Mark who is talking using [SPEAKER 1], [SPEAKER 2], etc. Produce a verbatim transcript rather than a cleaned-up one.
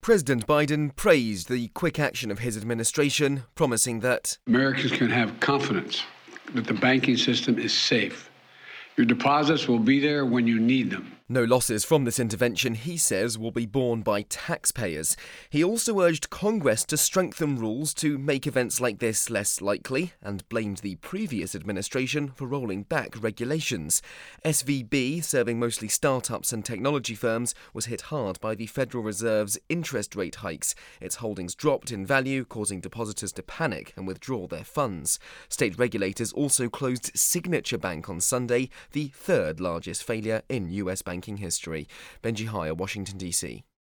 [SPEAKER 1] President Biden praised the quick action of his administration, promising that
[SPEAKER 2] Americans can have confidence that the banking system is safe. Your deposits will be there when you need them.
[SPEAKER 1] no losses from this intervention, he says, will be borne by taxpayers. He also urged Congress to strengthen rules to make events like this less likely and blamed the previous administration for rolling back regulations. S V B, serving mostly startups and technology firms, was hit hard by the Federal Reserve's interest rate hikes. Its holdings dropped in value, causing depositors to panic and withdraw their funds. State regulators also closed Signature Bank on Sunday, the third largest failure in U S banking history. Benji Hire, Washington, D C